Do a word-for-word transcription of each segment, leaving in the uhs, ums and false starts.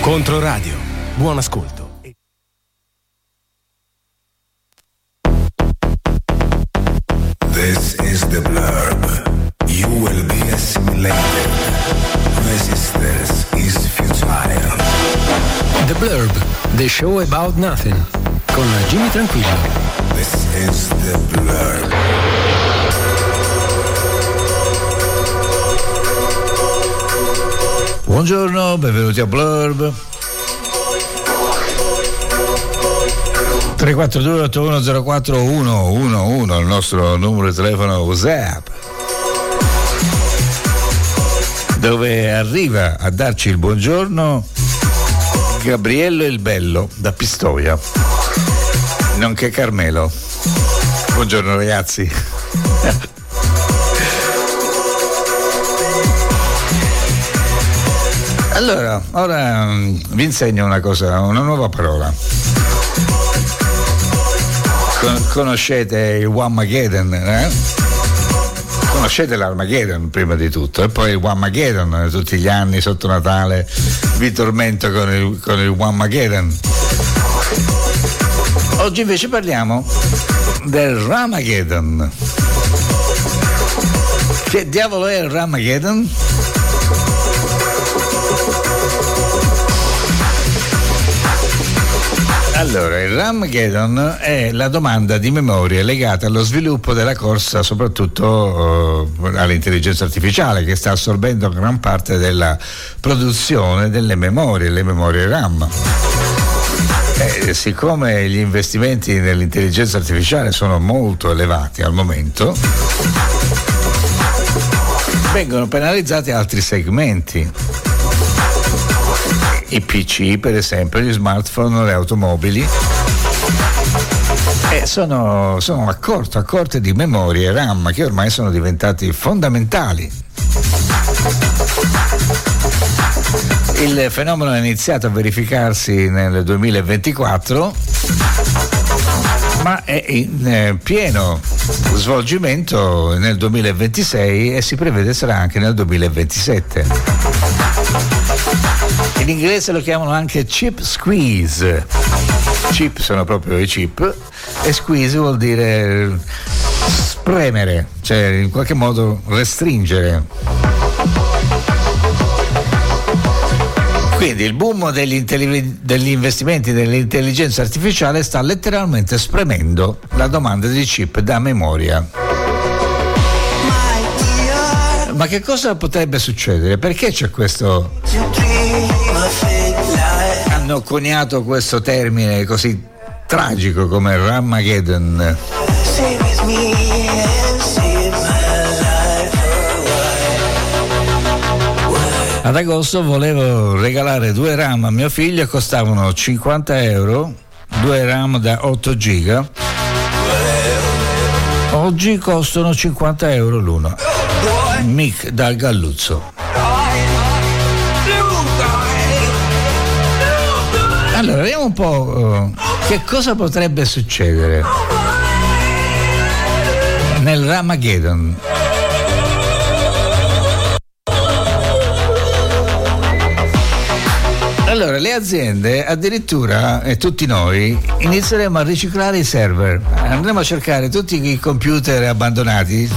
Controradio, buon ascolto. This is the blurb. You will be assimilated. Resistance is futile. The Blurb, the show about nothing, con Jimmy Tranquillo. This is the blurb. Buongiorno, benvenuti a Blurb. tre quattro due otto uno zero quattro uno uno uno, il nostro numero di telefono WhatsApp, dove arriva a darci il buongiorno Gabriello il Bello da Pistoia, nonché Carmelo. Buongiorno ragazzi. Allora, ora vi insegno una cosa, una nuova parola. Con- conoscete il Whamageddon, eh? Conoscete l'Armageddon prima di tutto, e poi il Whamageddon, tutti gli anni sotto Natale vi tormento con il, con il Whamageddon. Oggi invece parliamo del Ramageddon. Che diavolo è il Ramageddon? Allora, il Ramageddon è la domanda di memoria legata allo sviluppo della corsa, soprattutto uh, all'intelligenza artificiale, che sta assorbendo gran parte della produzione delle memorie, le memorie RAM. Eh, siccome gli investimenti nell'intelligenza artificiale sono molto elevati al momento, vengono penalizzati altri segmenti. I P C, per esempio, gli smartphone, le automobili, e sono, sono a corto, a corte di memorie RAM, che ormai sono diventati fondamentali. Il fenomeno è iniziato a verificarsi nel duemilaventiquattro, ma è in eh, pieno svolgimento nel duemilaventisei e si prevede sarà anche nel duemilaventisette. In inglese lo chiamano anche chip squeeze. Chip sono proprio i chip e squeeze vuol dire spremere, cioè in qualche modo restringere. Quindi il boom degli, intelli- degli investimenti nell'intelligenza artificiale sta letteralmente spremendo la domanda di chip da memoria. Ma che cosa potrebbe succedere? Perché c'è questo... hanno coniato questo termine così tragico come Ramageddon? Ad agosto volevo regalare due RAM a mio figlio e costavano cinquanta euro, due RAM da otto giga. Oggi costano cinquanta euro l'uno. Mick dal Galluzzo. Allora, vediamo un po' uh, che cosa potrebbe succedere nel Ramageddon. Allora, le aziende, addirittura, e tutti noi, inizieremo a riciclare i server. Andremo a cercare tutti i computer abbandonati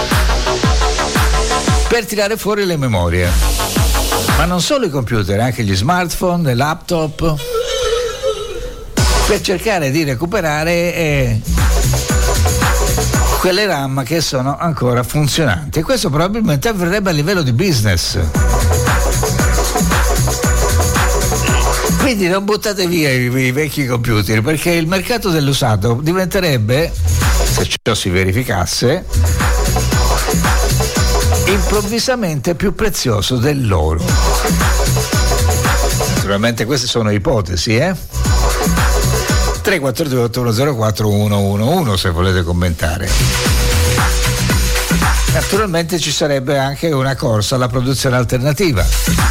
per tirare fuori le memorie. Ma non solo i computer, anche gli smartphone, le laptop, per cercare di recuperare eh, quelle RAM che sono ancora funzionanti. E questo probabilmente avverrebbe a livello di business. Quindi non buttate via i, i vecchi computer, perché il mercato dell'usato diventerebbe, se ciò si verificasse, improvvisamente più prezioso dell'oro. Naturalmente queste sono ipotesi, eh? tre quattro due otto uno zero quattro uno uno uno se volete commentare. Naturalmente ci sarebbe anche una corsa alla produzione alternativa.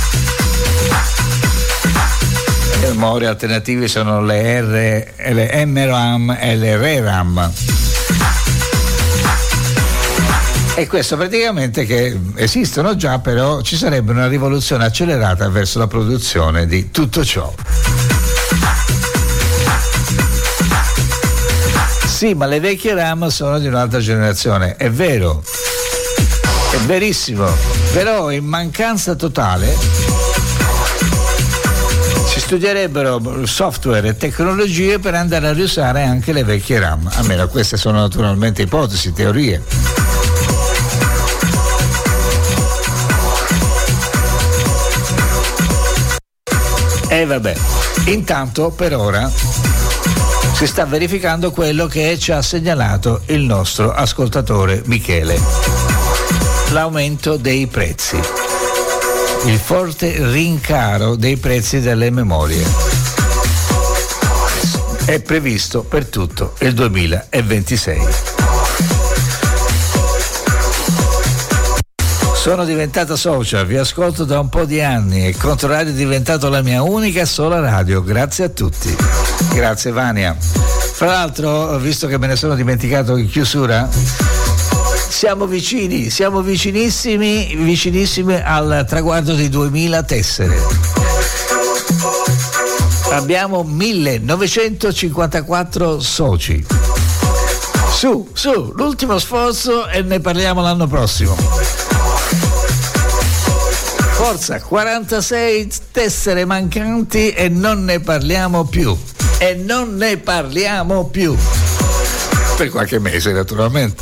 Le memorie alternative sono le R, le M RAM e le R RAM. E questo praticamente che esistono già, però ci sarebbe una rivoluzione accelerata verso la produzione di tutto ciò. Sì, ma le vecchie RAM sono di un'altra generazione, è vero, è verissimo, però in mancanza totale si studierebbero software e tecnologie per andare a riusare anche le vecchie RAM, almeno queste sono naturalmente ipotesi, teorie. E vabbè, intanto per ora si sta verificando quello che ci ha segnalato il nostro ascoltatore Michele: l'aumento dei prezzi, il forte rincaro dei prezzi delle memorie è previsto per tutto il duemilaventisei. Sono diventata social, vi ascolto da un po' di anni e Controradio è diventato la mia unica e sola radio, grazie a tutti. Grazie Vania. Fra l'altro, visto che me ne sono dimenticato in chiusura, siamo vicini, siamo vicinissimi, vicinissimi al traguardo di duemila tessere. Abbiamo millenovecentocinquantaquattro soci. Su, su, l'ultimo sforzo e ne parliamo l'anno prossimo. Forza, quarantasei tessere mancanti e non ne parliamo più. E non ne parliamo più. Per qualche mese, naturalmente.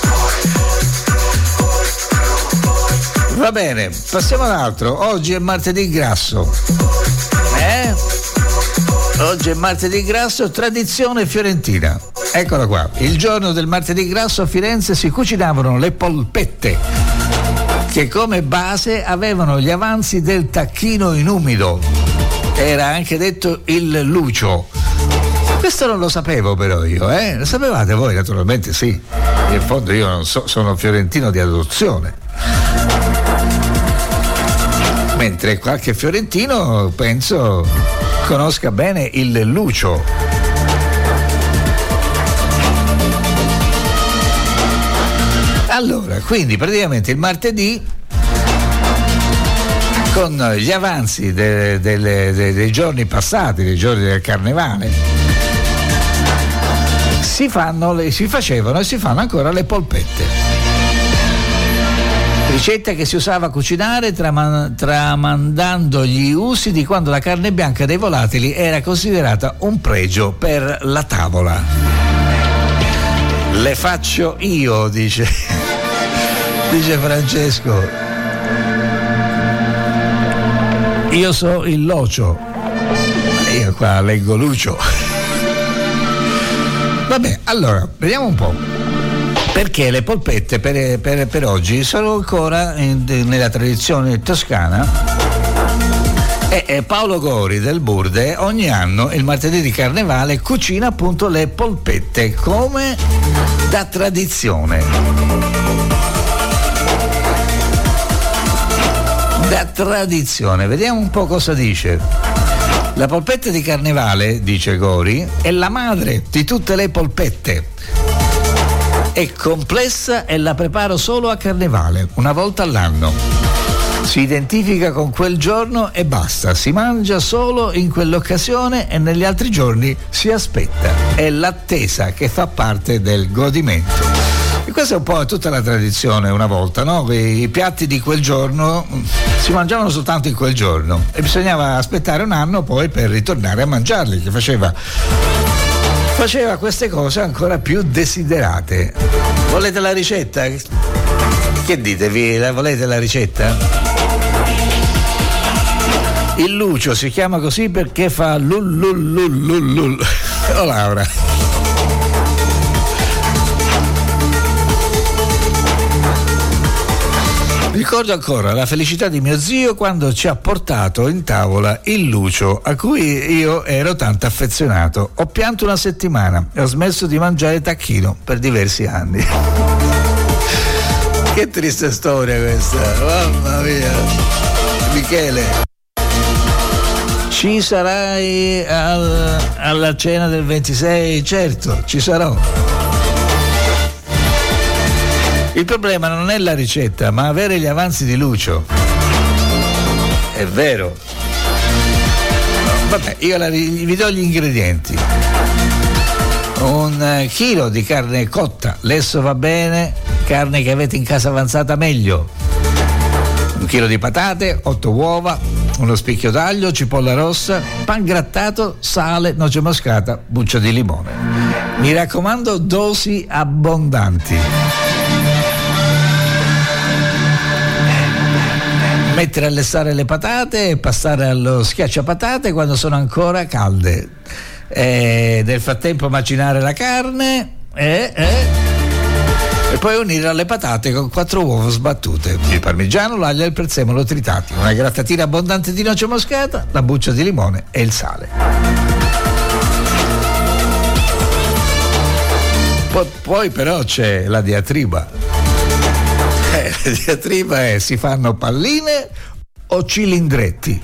Va bene, passiamo ad altro. Oggi è martedì grasso. Eh? Oggi è martedì grasso, tradizione fiorentina. Eccola qua. Il giorno del martedì grasso a Firenze si cucinavano le polpette, che come base avevano gli avanzi del tacchino in umido. Era anche detto il lucio. Questo non lo sapevo però io, eh? Lo sapevate voi? Naturalmente sì. In fondo io non so, sono fiorentino di adozione. Mentre qualche fiorentino, penso, conosca bene il lucio. Allora, quindi praticamente il martedì, con gli avanzi de, de, de, de, dei giorni passati, dei giorni del carnevale, si fanno le, si facevano e si fanno ancora le polpette. Ricetta che si usava a cucinare traman, tramandando gli usi di quando la carne bianca dei volatili era considerata un pregio per la tavola. Le faccio io, dice, dice Francesco. Io so il locio. Io qua leggo lucio. Vabbè, allora, vediamo un po'. Perché le polpette per, per, per oggi sono ancora in, nella tradizione toscana. E, e Paolo Gori del Burde ogni anno il martedì di carnevale cucina appunto le polpette come da tradizione. Da tradizione, vediamo un po' cosa dice. La polpetta di carnevale, dice Gori, è la madre di tutte le polpette. È complessa e la preparo solo a carnevale, una volta all'anno. Si identifica con quel giorno e basta, si mangia solo in quell'occasione e negli altri giorni si aspetta. È l'attesa che fa parte del godimento. E questa è un po' tutta la tradizione una volta, no? I piatti di quel giorno si mangiavano soltanto in quel giorno e bisognava aspettare un anno poi per ritornare a mangiarli, che faceva faceva queste cose ancora più desiderate. Volete la ricetta? Che dite, vi la volete la ricetta? Il lucio si chiama così perché fa lul lul lul lul lul. Oh Laura. Ricordo ancora la felicità di mio zio quando ci ha portato in tavola il lucio a cui io ero tanto affezionato. Ho pianto una settimana e ho smesso di mangiare tacchino per diversi anni. Che triste storia questa, mamma mia. Michele, ci sarai al, alla cena del ventisei? Certo, ci sarò. Il problema non è la ricetta, ma avere gli avanzi di Lucio. È vero. Vabbè, io la, vi do gli ingredienti. Un chilo di carne cotta, lesso va bene, carne che avete in casa avanzata meglio. Un chilo di patate, otto uova, uno spicchio d'aglio, cipolla rossa, pan grattato, sale, noce moscata, buccia di limone. Mi raccomando, dosi abbondanti. Mettere a lessare le patate e passare allo schiacciapatate quando sono ancora calde. E nel frattempo macinare la carne e, e, e poi unire alle patate con quattro uova sbattute, il parmigiano, l'aglio e il prezzemolo tritati, una grattatina abbondante di noce moscata, la buccia di limone e il sale. Poi, poi però c'è la diatriba. Eh, la diatriba è: si fanno palline o cilindretti?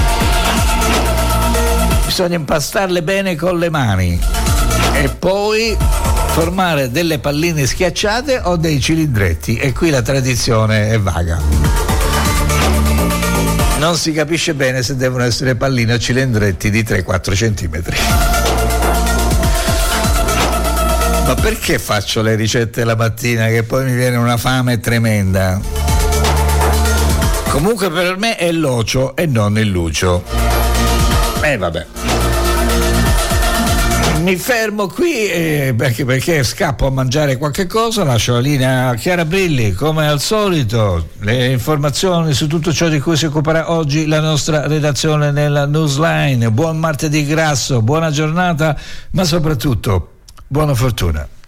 Bisogna impastarle bene con le mani e poi formare delle palline schiacciate o dei cilindretti, e qui la tradizione è vaga. Non si capisce bene se devono essere palline o cilindretti di tre quattro centimetri. Ma perché faccio le ricette la mattina che poi mi viene una fame tremenda? Comunque per me è l'ocio e non il lucio. Eh vabbè. Mi fermo qui eh, perché, perché scappo a mangiare qualche cosa, lascio la linea a Chiara Brilli, come al solito. Le informazioni su tutto ciò di cui si occuperà oggi la nostra redazione nella Newsline. Buon martedì grasso, buona giornata, ma soprattutto buona fortuna.